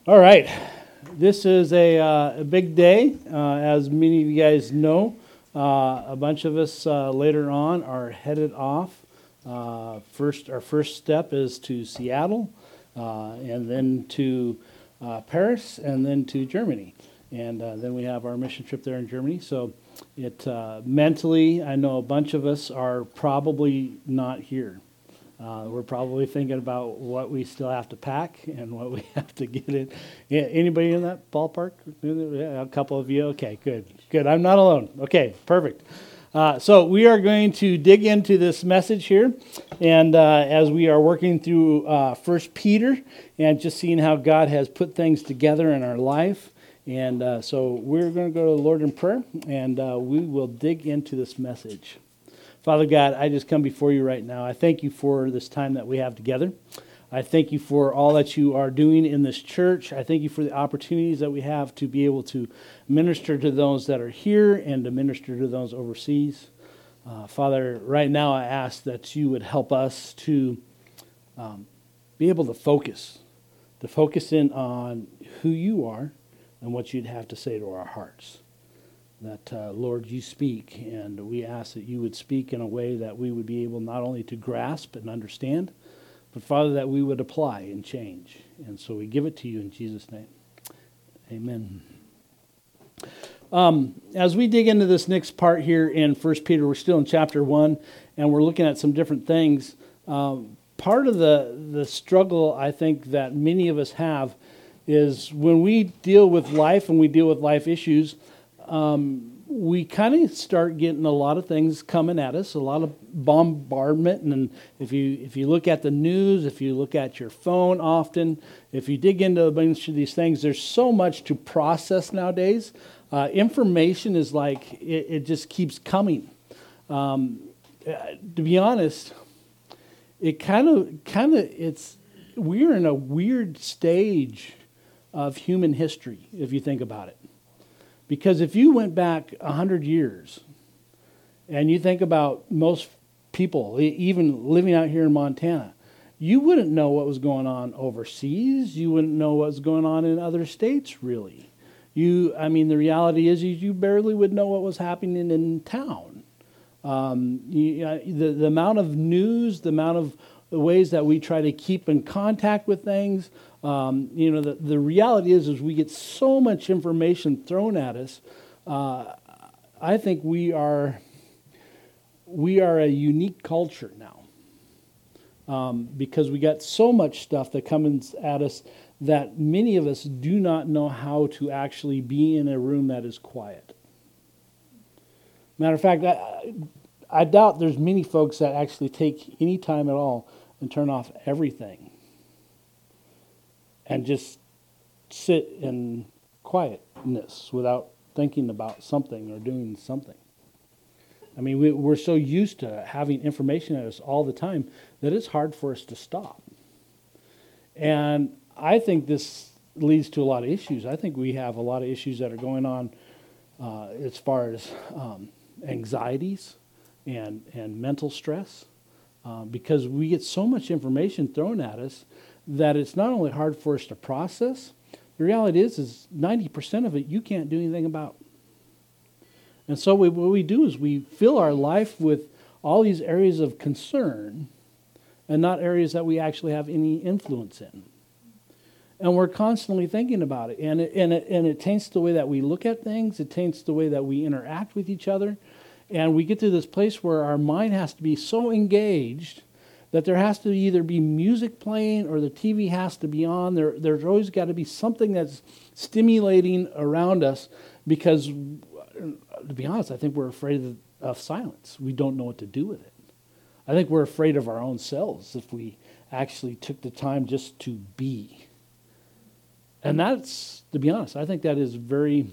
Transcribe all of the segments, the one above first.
All right. This is a big day. As many of you guys know, a bunch of us later on are headed off. Our first step is to Seattle, and then to Paris, and then to Germany. And then we have our mission trip there in Germany. So mentally, I know a bunch of us are probably not here. We're probably thinking about what we still have to pack and what we have to get in. Yeah, anybody in that ballpark? Yeah, a couple of you. Okay, good. I'm not alone. Okay, perfect. So we are going to dig into this message here, and as we are working through 1 Peter and just seeing how God has put things together in our life. And so we're going to go to the Lord in prayer, and we will dig into this message. Father God, I just come before you right now. I thank you for this time that we have together. I thank you for all that you are doing in this church. I thank you for the opportunities that we have to be able to minister to those that are here and to minister to those overseas. Father, right now I ask that you would help us to be able to focus in on who you are and what you'd have to say to our hearts. That, Lord, you speak, and we ask that you would speak in a way that we would be able not only to grasp and understand, but, Father, that we would apply and change. And so we give it to you in Jesus' name. Amen. As we dig into this next part here in 1 Peter, we're still in chapter 1, and we're looking at some different things. Part of the struggle, I think, that many of us have is when we deal with life and we deal with life issues, we kind of start getting a lot of things coming at us, a lot of bombardment. And if you look at the news, if you look at your phone often, if you dig into a bunch of these things, there's so much to process nowadays. Information is like, it just keeps coming. To be honest, we're in a weird stage of human history, if you think about it. Because if you went back 100 years and you think about most people, even living out here in Montana, you wouldn't know what was going on overseas. You wouldn't know what was going on in other states, really. The reality is you barely would know what was happening in town. The amount of news, the amount of ways that we try to keep in contact with things, the reality is we get so much information thrown at us. I think we are a unique culture now, because we got so much stuff that comes at us that many of us do not know how to actually be in a room that is quiet. Matter of fact, I doubt there's many folks that actually take any time at all and turn off everything and just sit in quietness without thinking about something or doing something. I mean, we're so used to having information at us all the time that it's hard for us to stop. And I think this leads to a lot of issues. I think we have a lot of issues that are going on as far as anxieties and mental stress, because we get so much information thrown at us that it's not only hard for us to process, the reality is 90% of it you can't do anything about. And so what we do is we fill our life with all these areas of concern and not areas that we actually have any influence in. And we're constantly thinking about it. And it taints the way that we look at things. It taints the way that we interact with each other. And we get to this place where our mind has to be so engaged that there has to either be music playing or the TV has to be on. There's always got to be something that's stimulating around us because, to be honest, I think we're afraid of silence. We don't know what to do with it. I think we're afraid of our own selves if we actually took the time just to be. And that's, to be honest, I think that is very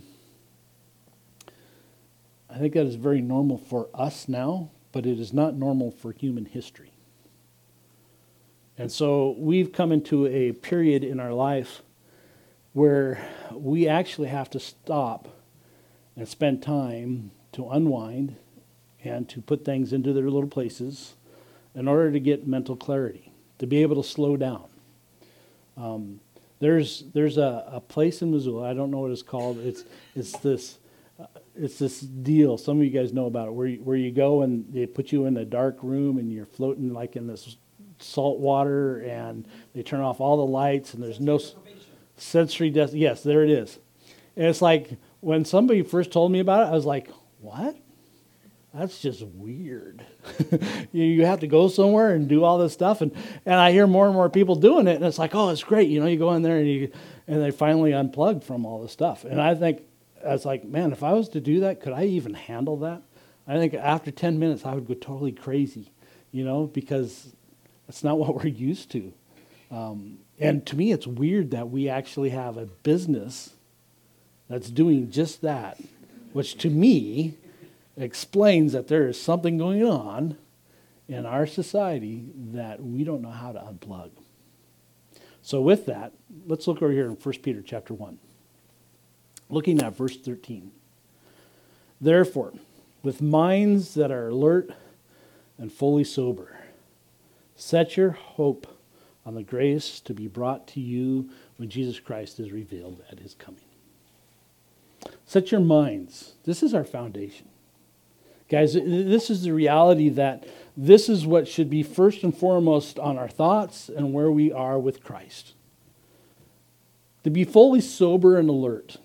normal for us now, but it is not normal for human history. And so we've come into a period in our life where we actually have to stop and spend time to unwind and to put things into their little places in order to get mental clarity, to be able to slow down. There's a place in Missoula. I don't know what it's called. It's this deal. Some of you guys know about it, where you go and they put you in a dark room and you're floating like in this salt water, and they turn off all the lights and there's no sensory yes, there it is. And it's like when somebody first told me about it, I was like, what? That's just weird. You have to go somewhere and do all this stuff, and I hear more and more people doing it, and it's like, oh, it's great. You go in there and they finally unplugged from all this stuff. And I was like, man, if I was to do that, could I even handle that? I think after 10 minutes I would go totally crazy, because that's not what we're used to. And to me, it's weird that we actually have a business that's doing just that, which to me explains that there is something going on in our society that we don't know how to unplug. So with that, let's look over here in 1 Peter chapter 1. Looking at verse 13. Therefore, with minds that are alert and fully sober, set your hope on the grace to be brought to you when Jesus Christ is revealed at his coming. Set your minds. This is our foundation. Guys, this is the reality that this is what should be first and foremost on our thoughts and where we are with Christ. To be fully sober and alert.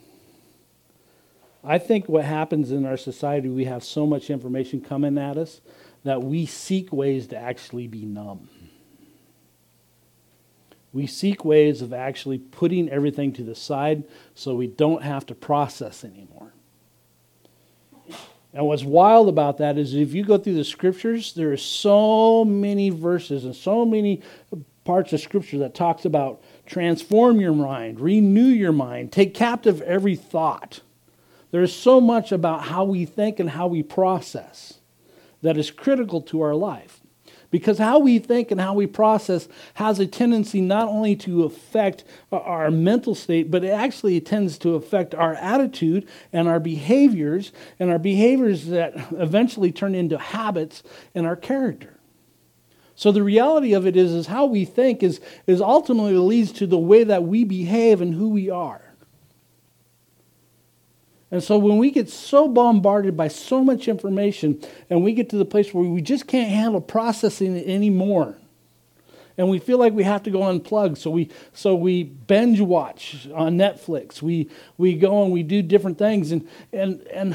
I think what happens in our society, we have so much information coming at us that we seek ways to actually be numb. We seek ways of actually putting everything to the side so we don't have to process anymore. And what's wild about that is if you go through the scriptures, there are so many verses and so many parts of scripture that talks about transform your mind, renew your mind, take captive every thought. There's so much about how we think and how we process that is critical to our life. Because how we think and how we process has a tendency not only to affect our mental state, but it actually tends to affect our attitude and our behaviors that eventually turn into habits and our character. So the reality of it is how we think is ultimately leads to the way that we behave and who we are. And so when we get so bombarded by so much information and we get to the place where we just can't handle processing it anymore, and we feel like we have to go unplug, so we binge watch on Netflix. We go and we do different things, and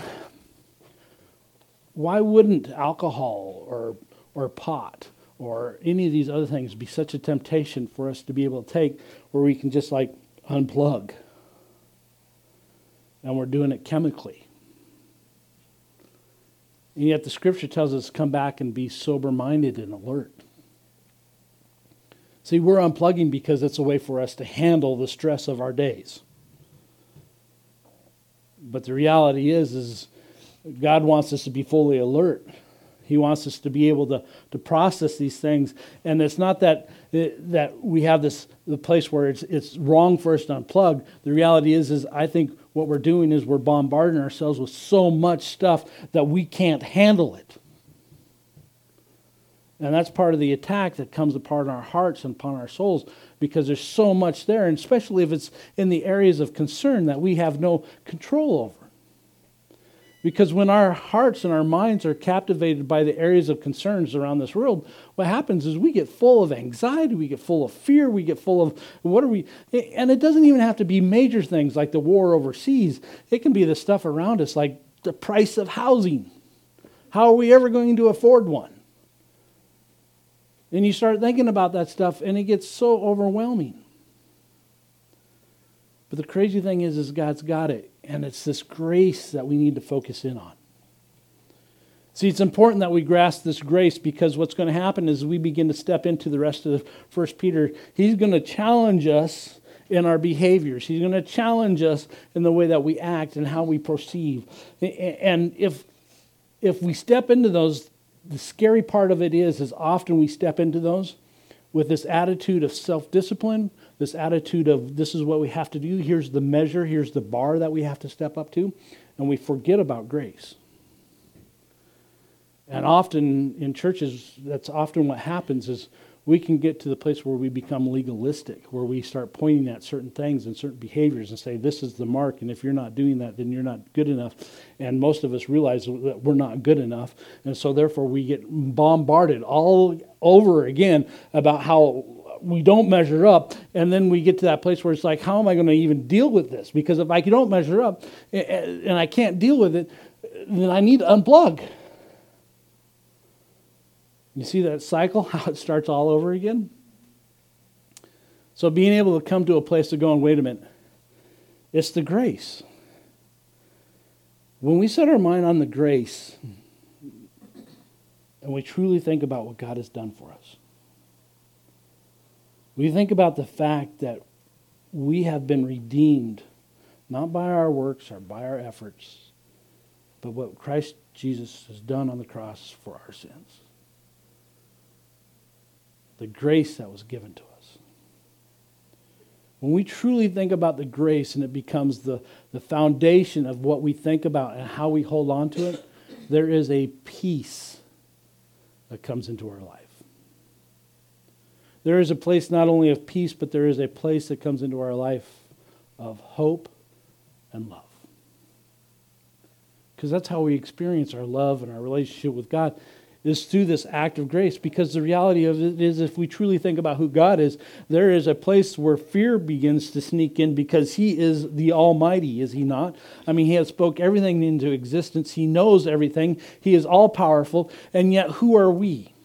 why wouldn't alcohol or pot or any of these other things be such a temptation for us to be able to take where we can just like unplug? And we're doing it chemically. And yet the scripture tells us to come back and be sober-minded and alert. See, we're unplugging because it's a way for us to handle the stress of our days. But the reality is God wants us to be fully alert. He wants us to be able to process these things. And it's not that we have the place where it's wrong for us to unplug. The reality is I think what we're doing is we're bombarding ourselves with so much stuff that we can't handle it. And that's part of the attack that comes upon our hearts and upon our souls, because there's so much there, and especially if it's in the areas of concern that we have no control over. Because when our hearts and our minds are captivated by the areas of concerns around this world, what happens is we get full of anxiety, we get full of fear, we get full of and it doesn't even have to be major things like the war overseas. It can be the stuff around us like the price of housing. How are we ever going to afford one? And you start thinking about that stuff and it gets so overwhelming. But the crazy thing is God's got it. And it's this grace that we need to focus in on. See, it's important that we grasp this grace, because what's going to happen is we begin to step into the rest of 1 Peter. He's going to challenge us in our behaviors. He's going to challenge us in the way that we act and how we perceive. And if we step into those, the scary part of it is often we step into those with this attitude of self-discipline, this attitude of this is what we have to do, here's the measure, here's the bar that we have to step up to, and we forget about grace. And often in churches, that's often what happens is we can get to the place where we become legalistic, where we start pointing at certain things and certain behaviors and say, this is the mark, and if you're not doing that, then you're not good enough. And most of us realize that we're not good enough, and so therefore we get bombarded all over again about how we don't measure up, and then we get to that place where it's like, how am I going to even deal with this? Because if I don't measure up and I can't deal with it, then I need to unplug. You see that cycle, how it starts all over again? So being able to come to a place of going, wait a minute, it's the grace. When we set our mind on the grace, and we truly think about what God has done for us, we think about the fact that we have been redeemed, not by our works or by our efforts, but what Christ Jesus has done on the cross for our sins. The grace that was given to us. When we truly think about the grace and it becomes the foundation of what we think about and how we hold on to it, there is a peace that comes into our life. There is a place not only of peace, but there is a place that comes into our life of hope and love. Because that's how we experience our love and our relationship with God, is through this act of grace. Because the reality of it is, if we truly think about who God is, there is a place where fear begins to sneak in, because He is the Almighty, is He not? I mean, He has spoke everything into existence. He knows everything. He is all-powerful. And yet, who are we?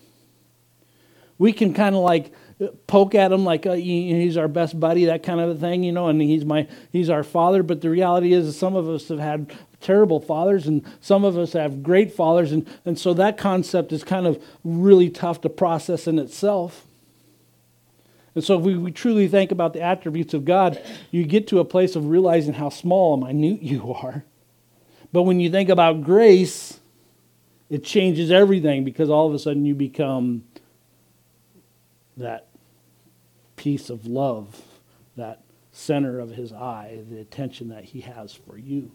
We can kind of like poke at Him like He's our best buddy, that kind of a thing, and He's our Father. But the reality is, some of us have had terrible fathers, and some of us have great fathers, and so that concept is kind of really tough to process in itself. And so if we truly think about the attributes of God, you get to a place of realizing how small and minute you are. But when you think about grace, it changes everything, because all of a sudden you become that piece of love, that center of His eye, the attention that He has for you.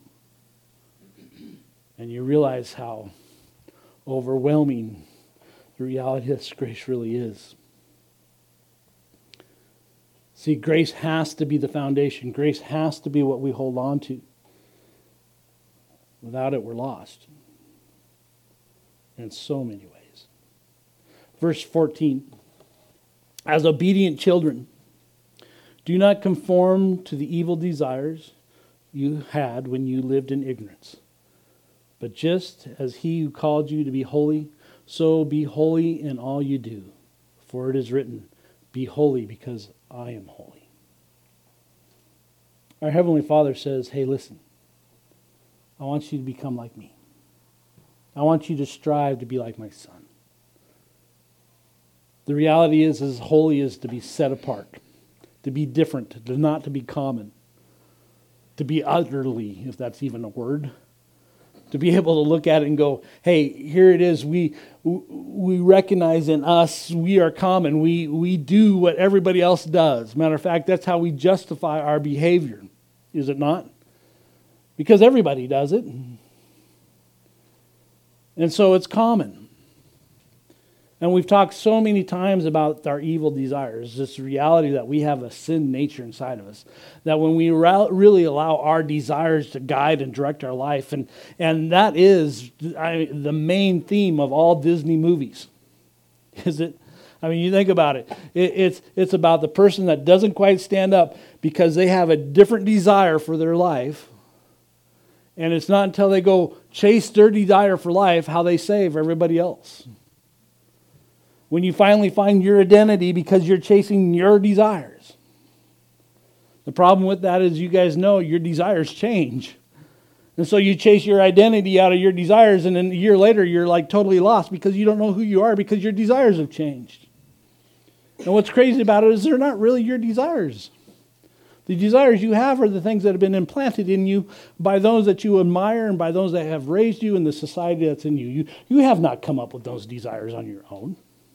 And you realize how overwhelming the reality of this grace really is. See, grace has to be the foundation. Grace has to be what we hold on to. Without it, we're lost. In so many ways. Verse 14. As obedient children, do not conform to the evil desires you had when you lived in ignorance. But just as He who called you to be holy, so be holy in all you do. For it is written, be holy because I am holy. Our Heavenly Father says, hey, listen, I want you to become like me. I want you to strive to be like my Son. The reality is, as holy is to be set apart, to be different, to not to be common, to be utterly, if that's even a word, to be able to look at it and go, hey, here it is. We recognize in us, we are common. We do what everybody else does. Matter of fact, that's how we justify our behavior, is it not? Because everybody does it. And so it's common. And we've talked so many times about our evil desires, this reality that we have a sin nature inside of us, that when we really allow our desires to guide and direct our life, and that is the main theme of all Disney movies, is it? I mean, you think about it. It's about the person that doesn't quite stand up because they have a different desire for their life, and it's not until they go chase their desire for life how they save everybody else. When you finally find your identity because you're chasing your desires. The problem with that is, you guys know, your desires change. And so you chase your identity out of your desires, and then a year later you're like totally lost because you don't know who you are because your desires have changed. And what's crazy about it is they're not really your desires. The desires you have are the things that have been implanted in you by those that you admire and by those that have raised you in the society that's in you. You have not come up with those desires on your own.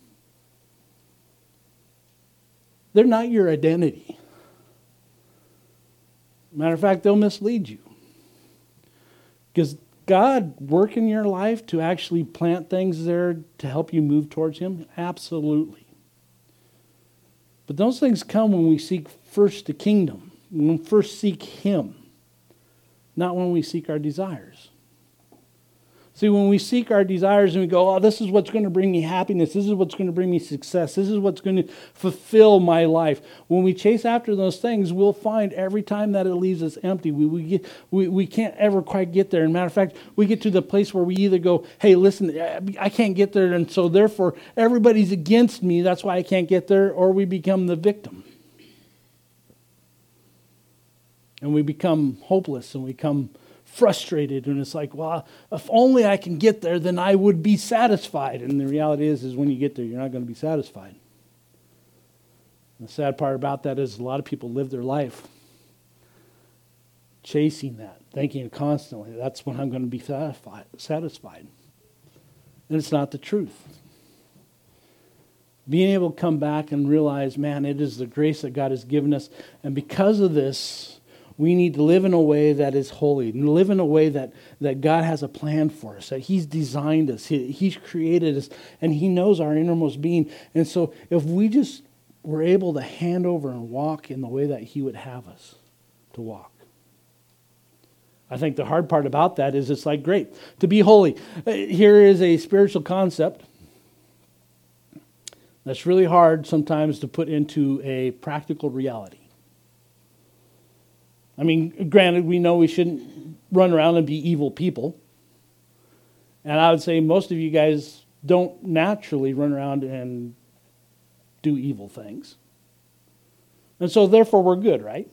They're not your identity. Matter of fact, they'll mislead you. Because God work in your life to actually plant things there to help you move towards Him? Absolutely. But those things come when we seek first the kingdom, when we first seek Him, not when we seek our desires. See, when we seek our desires and we go, oh, this is what's going to bring me happiness, this is what's going to bring me success, this is what's going to fulfill my life. When we chase after those things, we'll find every time that it leaves us empty. We can't ever quite get there. As a matter of fact, we get to the place where we either go, hey, listen, I can't get there, and so therefore everybody's against me, that's why I can't get there, or we become the victim. And we become hopeless, and we become frustrated, and it's like, well, if only I can get there, then I would be satisfied. And the reality is when you get there, you're not going to be satisfied. And the sad part about that is a lot of people live their life chasing that, thinking constantly, that's when I'm going to be satisfied. And it's not the truth. Being able to come back and realize, man, it is the grace that God has given us, and because of this, we need to live in a way that is holy, and live in a way that God has a plan for us, that He's designed us, He's created us, and He knows our innermost being. And so if we just were able to hand over and walk in the way that He would have us to walk. I think the hard part about that is it's like, great, to be holy. Here is a spiritual concept that's really hard sometimes to put into a practical reality. I mean, granted, we know we shouldn't run around and be evil people. And I would say most of you guys don't naturally run around and do evil things. And so therefore we're good, right?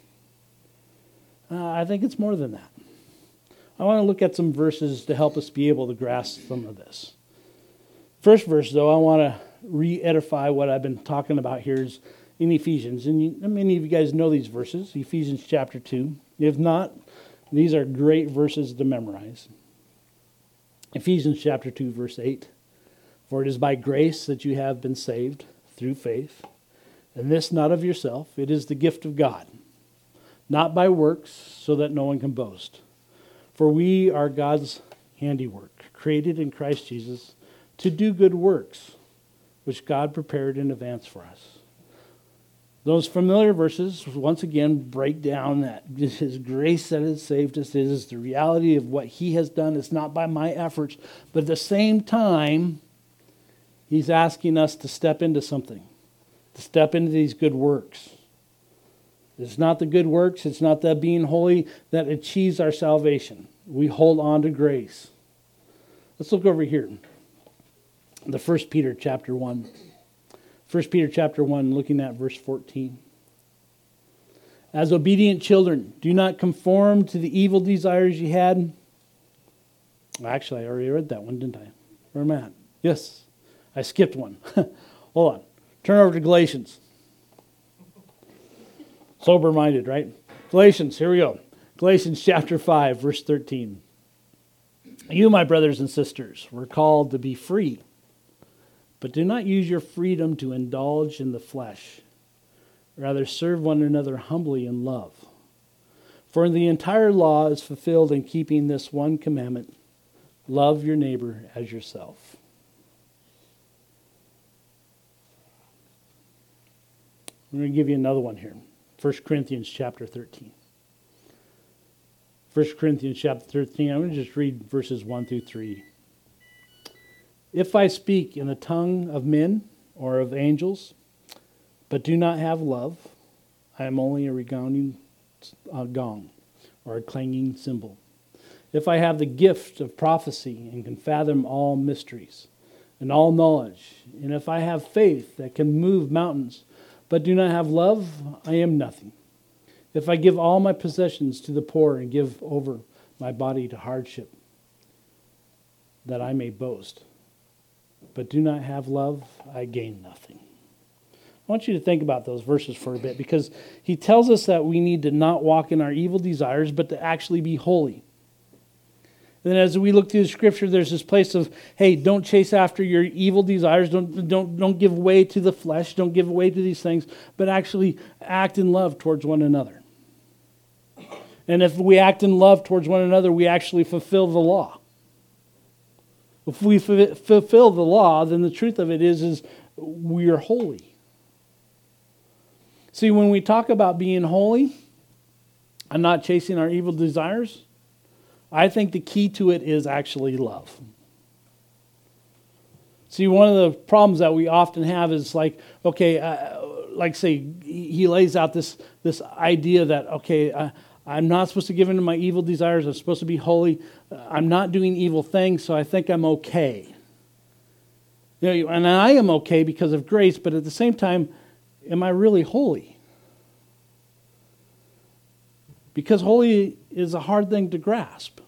I think it's more than that. I want to look at some verses to help us be able to grasp some of this. First verse, though, I want to re-edify what I've been talking about here is in Ephesians. And many of you guys know these verses, Ephesians chapter 2. If not, these are great verses to memorize. Ephesians chapter 2, verse 8. For it is by grace that you have been saved through faith, and this not of yourself, it is the gift of God, not by works, so that no one can boast. For we are God's handiwork, created in Christ Jesus to do good works, which God prepared in advance for us. Those familiar verses, once again, break down that His grace that has saved us. It is the reality of what He has done. It's not by my efforts. But at the same time, He's asking us to step into something, to step into these good works. It's not the good works, it's not the being holy that achieves our salvation. We hold on to grace. Let's look over here. The 1 Peter chapter 1. 1 Peter chapter 1, looking at verse 14. As obedient children, do not conform to the evil desires you had. Actually, I already read that one, didn't I? Where am I at? Yes, I skipped one. Hold on. Turn over to Galatians. Sober-minded, right? Galatians, here we go. Galatians chapter 5, verse 13. You, my brothers and sisters, were called to be free. But do not use your freedom to indulge in the flesh. Rather, serve one another humbly in love. For the entire law is fulfilled in keeping this one commandment: love your neighbor as yourself. I'm going to give you another one here. 1 Corinthians chapter 13. 1 Corinthians chapter 13, I'm going to just read verses 1 through 3. If I speak in the tongue of men or of angels, but do not have love, I am only a resounding gong or a clanging cymbal. If I have the gift of prophecy and can fathom all mysteries and all knowledge, and if I have faith that can move mountains, but do not have love, I am nothing. If I give all my possessions to the poor and give over my body to hardship, that I may boast, but do not have love, I gain nothing. I want you to think about those verses for a bit, because he tells us that we need to not walk in our evil desires, but to actually be holy. And then as we look through the scripture, there's this place of, hey, don't chase after your evil desires. Don't give way to the flesh. Don't give way to these things, but actually act in love towards one another. And if we act in love towards one another, we actually fulfill the law. If we fulfill the law, then the truth of it is we are holy. See, when we talk about being holy and not chasing our evil desires, I think the key to it is actually love. See, one of the problems that we often have is like, okay, like say, he lays out this idea that, okay, I'm not supposed to give in to my evil desires. I'm supposed to be holy. I'm not doing evil things, so I think I'm okay. You know, and I am okay because of grace, but at the same time, am I really holy? Because holy is a hard thing to grasp.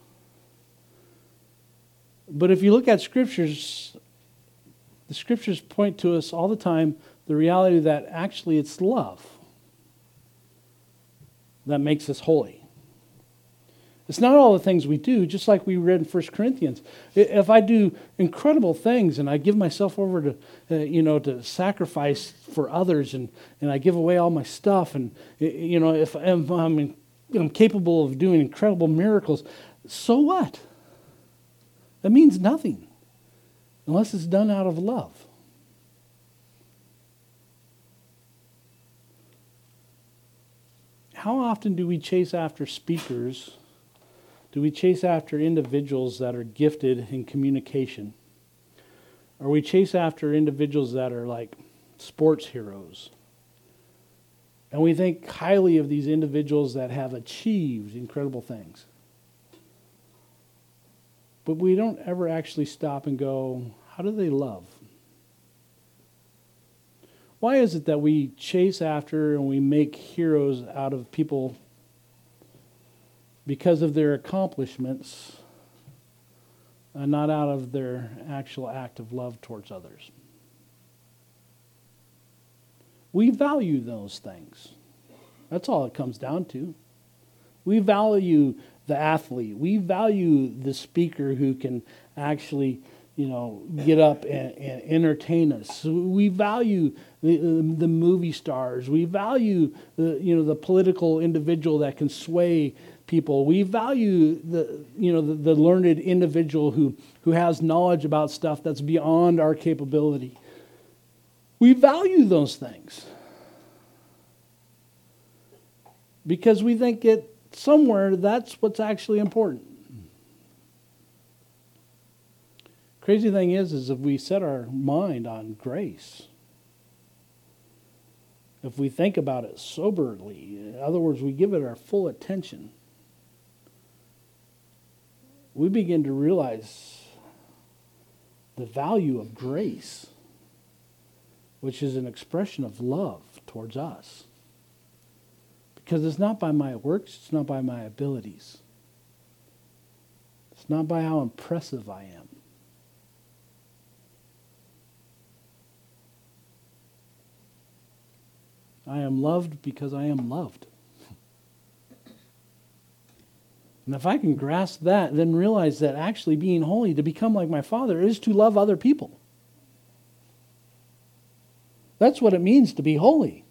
But if you look at scriptures, the scriptures point to us all the time the reality that actually it's love that makes us holy. It's not all the things we do, just like we read in 1 Corinthians. If I do incredible things and I give myself over to, to sacrifice for others and I give away all my stuff and, if I'm capable of doing incredible miracles, so what? That means nothing unless it's done out of love. How often do we chase after speakers? Do we chase after individuals that are gifted in communication? Or we chase after individuals that are like sports heroes? And we think highly of these individuals that have achieved incredible things. But we don't ever actually stop and go, how do they love? Why is it that we chase after and we make heroes out of people because of their accomplishments and not out of their actual act of love towards others? We value those things. That's all it comes down to. We value the athlete. We value the speaker who can actually, get up and entertain us. We value the movie stars. We value the political individual that can sway people. We value the learned individual who has knowledge about stuff that's beyond our capability. We value those things because we think somewhere that's what's actually important. Crazy thing is if we set our mind on grace, if we think about it soberly, in other words, we give it our full attention, we begin to realize the value of grace, which is an expression of love towards us. Because it's not by my works, it's not by my abilities. It's not by how impressive I am. I am loved because I am loved. And if I can grasp that, then realize that actually being holy, to become like my Father, is to love other people. That's what it means to be holy.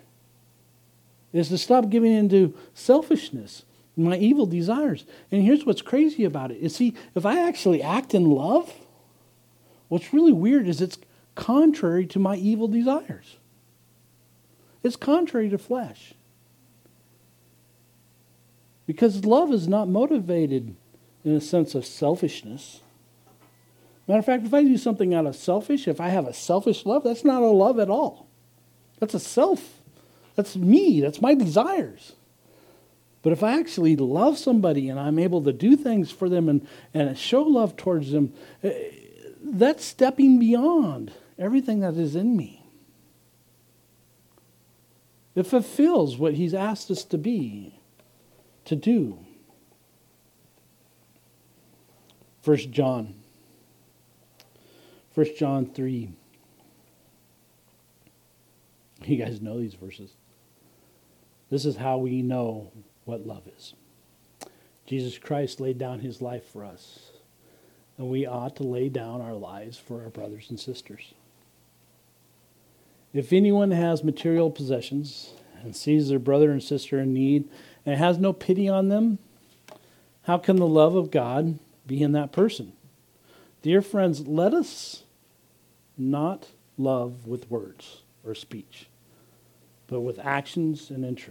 Is to stop giving into selfishness, my evil desires. And here's what's crazy about it. You see, if I actually act in love, what's really weird is it's contrary to my evil desires. It's contrary to flesh. Because love is not motivated in a sense of selfishness. Matter of fact, if I do something out of if I have a selfish love, that's not a love at all. That's a self. That's me. That's my desires. But if I actually love somebody and I'm able to do things for them and show love towards them, that's stepping beyond everything that is in me. It fulfills what He's asked us to be, to do. 1 John 3. You guys know these verses. This is how we know what love is. Jesus Christ laid down His life for us, and we ought to lay down our lives for our brothers and sisters. If anyone has material possessions and sees their brother and sister in need and it has no pity on them, how can the love of God be in that person? Dear friends, let us not love with words or speech, but with actions and in truth.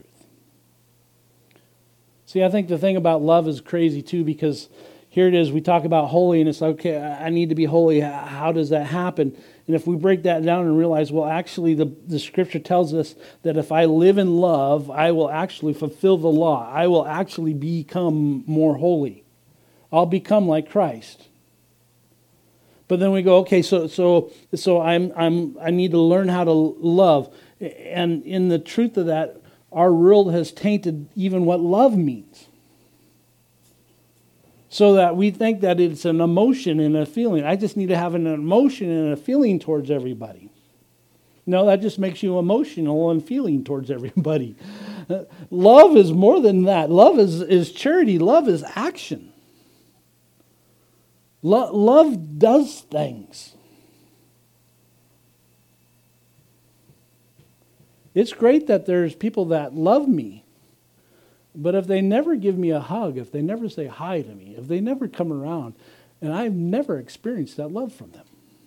See, I think the thing about love is crazy too, because here it is, we talk about holy, and it's like, okay, I need to be holy. How does that happen? And if we break that down and realize, well, actually the scripture tells us that if I live in love, I will actually fulfill the law. I will actually become more holy. I'll become like Christ. But then we go, okay, so I need to learn how to love. And in the truth of that, our world has tainted even what love means. So that we think that it's an emotion and a feeling. I just need to have an emotion and a feeling towards everybody. No, that just makes you emotional and feeling towards everybody. Love is more than that. Love is charity. Love is action. Love does things. It's great that there's people that love me. But if they never give me a hug, if they never say hi to me, if they never come around, and I've never experienced that love from them.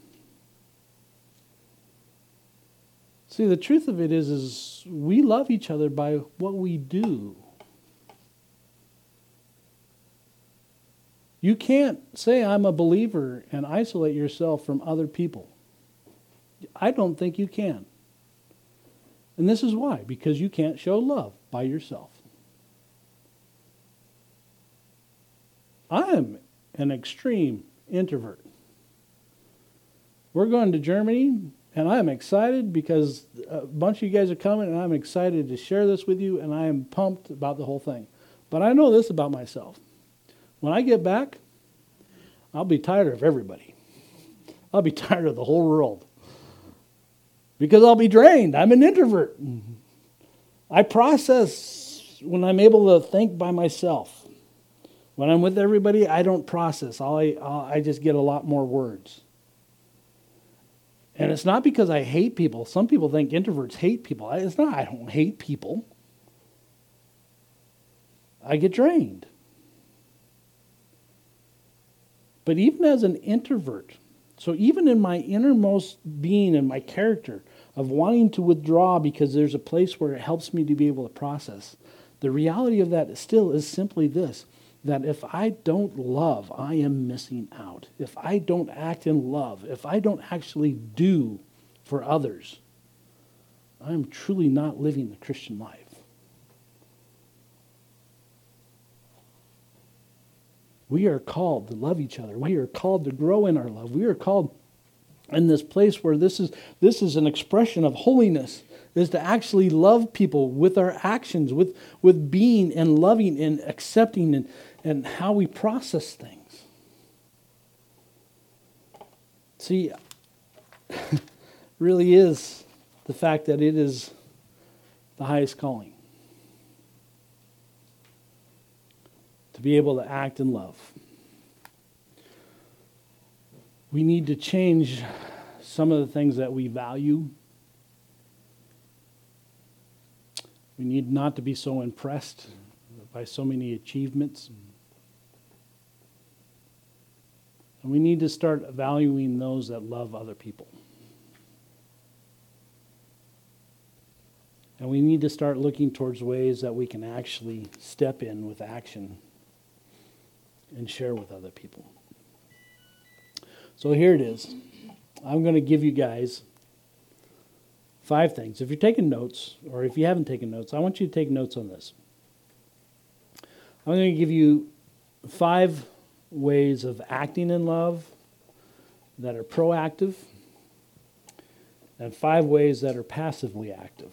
See, the truth of it is we love each other by what we do. You can't say I'm a believer and isolate yourself from other people. I don't think you can. And this is why, because you can't show love by yourself. I am an extreme introvert. We're going to Germany, and I'm excited because a bunch of you guys are coming, and I'm excited to share this with you, and I am pumped about the whole thing. But I know this about myself. When I get back, I'll be tired of everybody. I'll be tired of the whole world. Because I'll be drained. I'm an introvert. I process when I'm able to think by myself. When I'm with everybody, I don't process. I just get a lot more words. And it's not because I hate people. Some people think introverts hate people. It's not. I don't hate people. I get drained. But even as an introvert, so even in my innermost being and my character of wanting to withdraw because there's a place where it helps me to be able to process, the reality of that still is simply this, that if I don't love, I am missing out. If I don't act in love, if I don't actually do for others, I am truly not living the Christian life. We are called to love each other. We are called to grow in our love. We are called in this place where this is an expression of holiness, is to actually love people with our actions, with being and loving and accepting and how we process things. See, really is the fact that it is the highest calling. To be able to act in love. We need to change some of the things that we value. We need not to be so impressed by so many achievements. And we need to start valuing those that love other people. And we need to start looking towards ways that we can actually step in with action and share with other people. So here it is. I'm going to give you guys 5 things. If you're taking notes, or if you haven't taken notes, I want you to take notes on this. I'm going to give you 5 ways of acting in love that are proactive, and 5 ways that are passively active.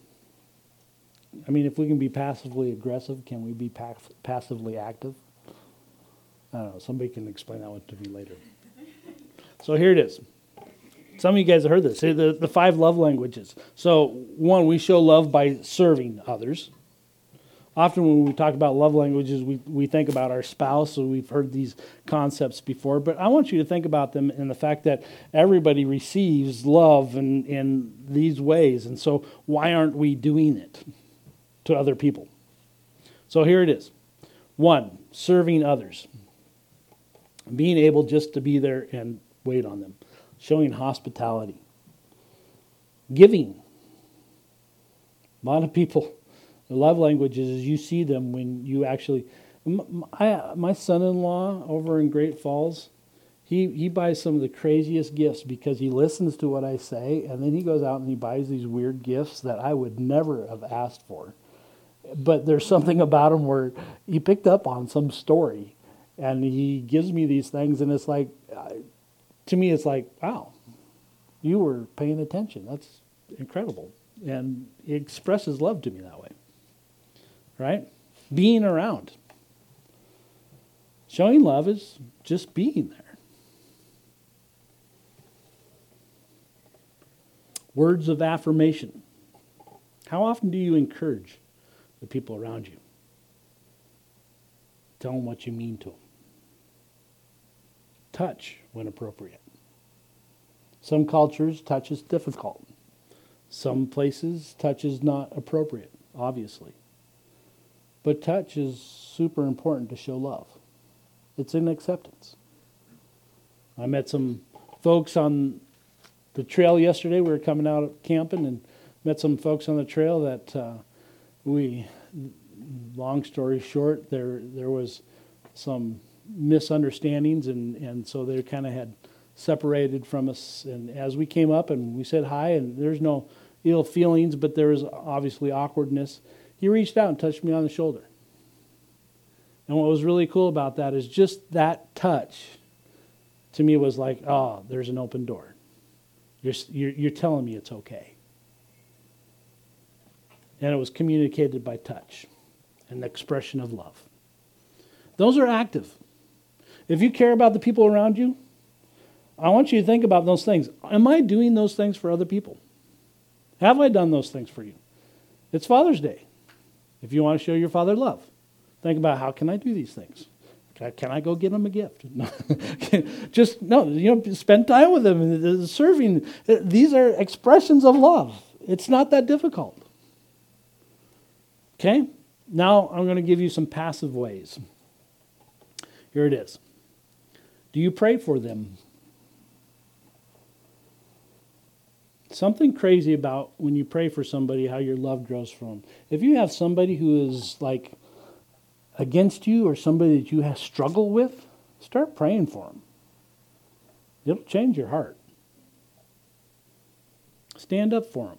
I mean, if we can be passively aggressive, can we be passively active? I don't know. Somebody can explain that one to me later. So here it is. Some of you guys have heard this. The 5 love languages. So 1, we show love by serving others. Often when we talk about love languages, we think about our spouse, so we've heard these concepts before. But I want you to think about them in the fact that everybody receives love in these ways. And so why aren't we doing it to other people? So here it is. 1, serving others. Being able just to be there and wait on them. Showing hospitality. Giving. A lot of people, the love languages is you see them when you actually... My son-in-law over in Great Falls, he buys some of the craziest gifts because he listens to what I say, and then he goes out and he buys these weird gifts that I would never have asked for. But there's something about him where he picked up on some story, and he gives me these things, and it's like, to me, it's like, wow, you were paying attention. That's incredible. And he expresses love to me that way, right? Being around. Showing love is just being there. Words of affirmation. How often do you encourage the people around you? Tell them what you mean to them. Touch when appropriate. Some cultures, touch is difficult. Some places, touch is not appropriate, obviously. But touch is super important to show love. It's an acceptance. I met some folks on the trail yesterday. We were coming out camping and met some folks on the trail that long story short, there was some misunderstandings, and so they kind of had separated from us. And as we came up and we said hi, and there's no ill feelings, but there was obviously awkwardness, he reached out and touched me on the shoulder. And what was really cool about that is just that touch to me was like, oh, there's an open door. You're telling me it's okay. And it was communicated by touch, an expression of love. Those are active. If you care about the people around you, I want you to think about those things. Am I doing those things for other people? Have I done those things for you? It's Father's Day. If you want to show your father love, think about how can I do these things? Can I go get them a gift? Spend time with them. Serving. These are expressions of love. It's not that difficult. Okay? Now I'm going to give you some passive ways. Here it is. Do you pray for them? Something crazy about when you pray for somebody, how your love grows from them. If you have somebody who is like against you or somebody that you have struggled with, start praying for them. It'll change your heart. Stand up for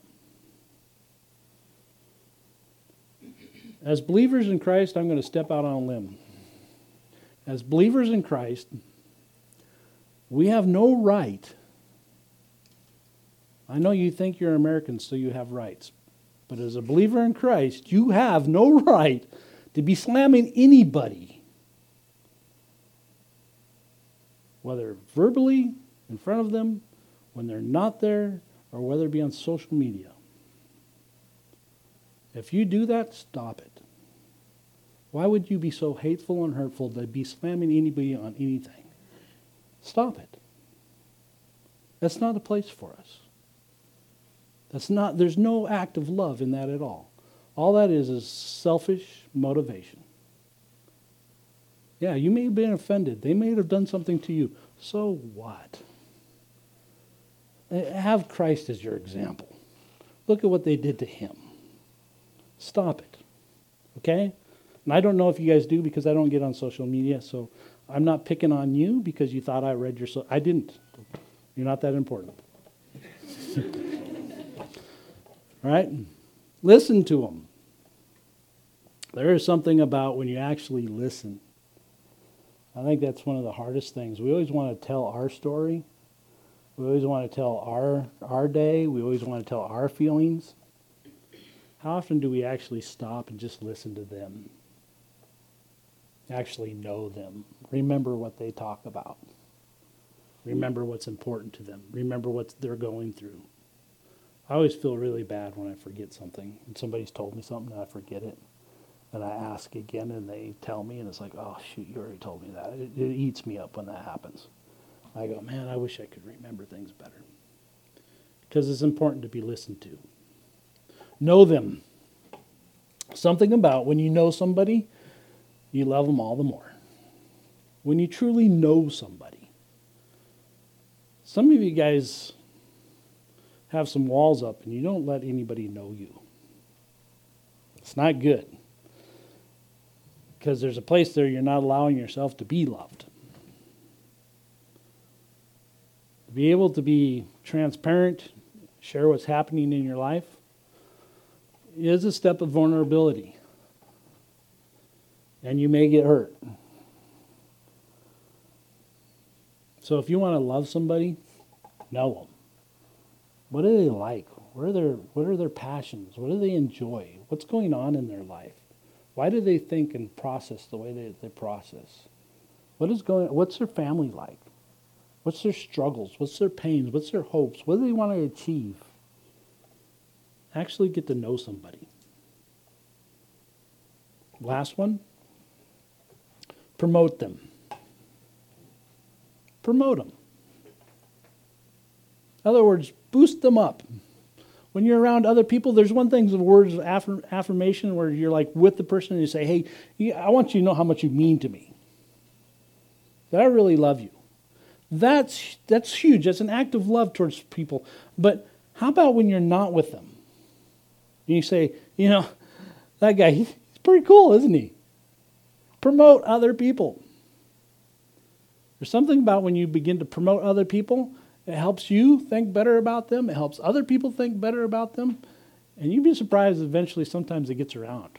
them. As believers in Christ, I'm going to step out on a limb. As believers in Christ, we have no right. I know you think you're Americans, so you have rights. But as a believer in Christ, you have no right to be slamming anybody, whether verbally in front of them, when they're not there, or whether it be on social media. If you do that, stop it. Why would you be so hateful and hurtful to be slamming anybody on anything? Stop it. That's not a place for us. There's no act of love in that at all. All that is selfish motivation. Yeah, you may have been offended. They may have done something to you. So what? Have Christ as your example. Look at what they did to him. Stop it. Okay? And I don't know if you guys do because I don't get on social media, so I'm not picking on you because you thought I read your... I didn't. You're not that important. Right? Listen to them. There is something about when you actually listen. I think that's one of the hardest things. We always want to tell our story. We always want to tell our day. We always want to tell our feelings. How often do we actually stop and just listen to them? Actually know them. Remember what they talk about. Remember what's important to them. Remember what they're going through. I always feel really bad when I forget something. When somebody's told me something and I forget it. And I ask again and they tell me and it's like, oh shoot, you already told me that. It eats me up when that happens. I go, man, I wish I could remember things better. Because it's important to be listened to. Know them. Something about when you know somebody, you love them all the more. When you truly know somebody. Some of you guys have some walls up and you don't let anybody know you. It's not good. Because there's a place there you're not allowing yourself to be loved. To be able to be transparent, share what's happening in your life, is a step of vulnerability. And you may get hurt. So if you want to love somebody, know them. What do they like? What are their passions? What do they enjoy? What's going on in their life? Why do they think and process the way they process? What's their family like? What's their struggles? What's their pains? What's their hopes? What do they want to achieve? Actually get to know somebody. Last one. Promote them. Promote them. In other words, boost them up. When you're around other people, there's one thing, the words of affirmation where you're like with the person and you say, hey, I want you to know how much you mean to me. That I really love you. That's huge. That's an act of love towards people. But how about when you're not with them? And you say, that guy, he's pretty cool, isn't he? Promote other people. There's something about when you begin to promote other people, it helps you think better about them. It helps other people think better about them. And you'd be surprised eventually sometimes it gets around.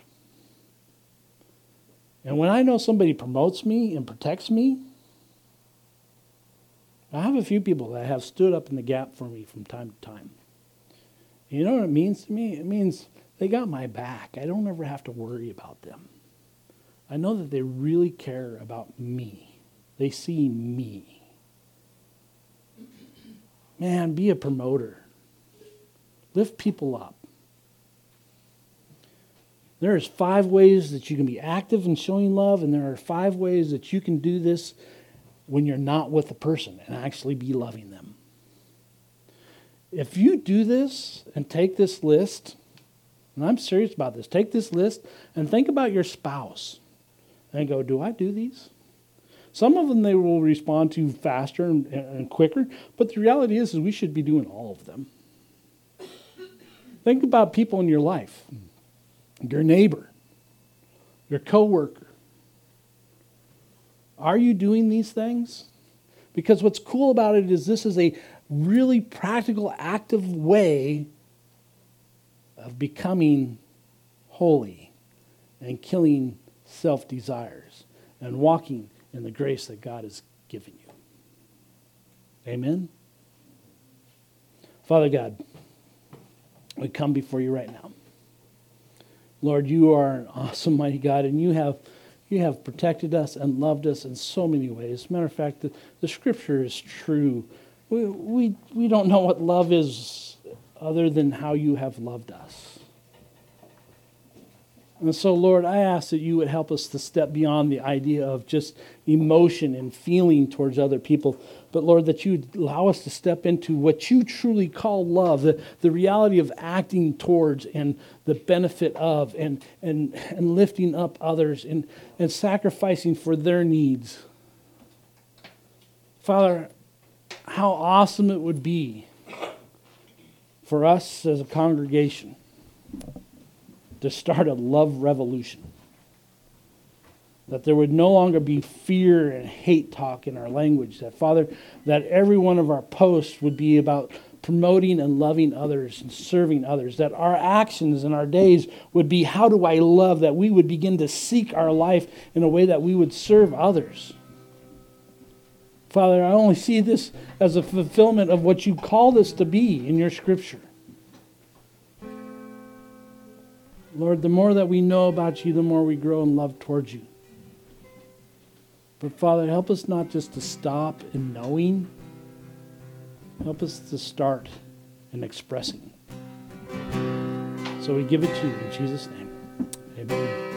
And when I know somebody promotes me and protects me, I have a few people that have stood up in the gap for me from time to time. You know what it means to me? It means they got my back. I don't ever have to worry about them. I know that they really care about me. They see me. Man, be a promoter. Lift people up. There's 5 ways that you can be active in showing love, and there are 5 ways that you can do this when you're not with a person and actually be loving them. If you do this and take this list, and I'm serious about this, take this list and think about your spouse and go, do I do these? Some of them they will respond to faster and quicker, but the reality is we should be doing all of them. Think about people in your life, your neighbor, your coworker. Are you doing these things? Because what's cool about it is this is a really practical, active way of becoming holy and killing self-desires and walking in the grace that God has given you. Amen? Father God, we come before you right now. Lord, you are an awesome, mighty God, and you have protected us and loved us in so many ways. As a matter of fact, the scripture is true. We don't know what love is other than how you have loved us. And so, Lord, I ask that you would help us to step beyond the idea of just emotion and feeling towards other people. But, Lord, that you would allow us to step into what you truly call love, the reality of acting towards and the benefit of and lifting up others and sacrificing for their needs. Father, how awesome it would be for us as a congregation to start a love revolution. That there would no longer be fear and hate talk in our language. That, Father, that every one of our posts would be about promoting and loving others and serving others. That our actions and our days would be, how do I love? That we would begin to seek our life in a way that we would serve others. Father, I only see this as a fulfillment of what you called us to be in your scripture. Lord, the more that we know about you, the more we grow in love towards you. But Father, help us not just to stop in knowing. Help us to start in expressing. So we give it to you in Jesus' name. Amen.